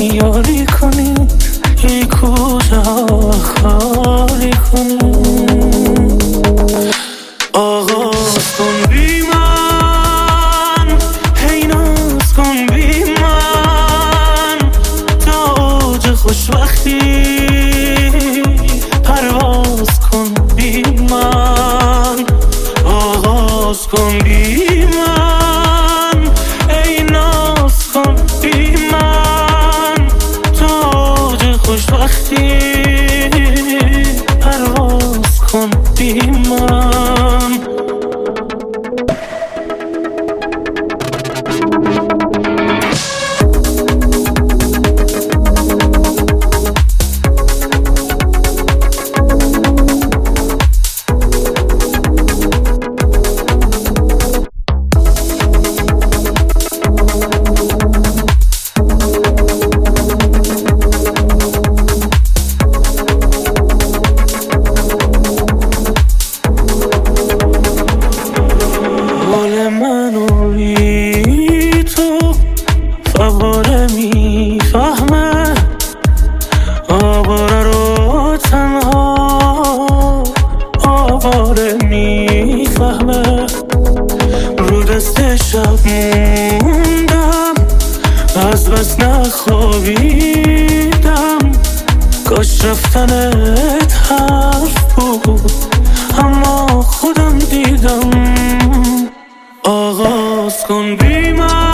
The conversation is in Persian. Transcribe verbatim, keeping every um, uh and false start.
یاری کنی، ای کوچه ها خالی کنی. آغاز کن بی من، هی ناز کن بی من، تا اوج خوشبختی پرواز کن بی من. آغاز کن بی من، ای ناز کن بی من، تا اوج خوشبختی پرواز کن بی من. منو بی تو فواره میفهمه، آواره رو تنها آواره میفهمه. رو دست شب موندم، از بس نخوابیدم، کاش رفتنت حرف بود اما خودم دیدم. آغاز کن بی من،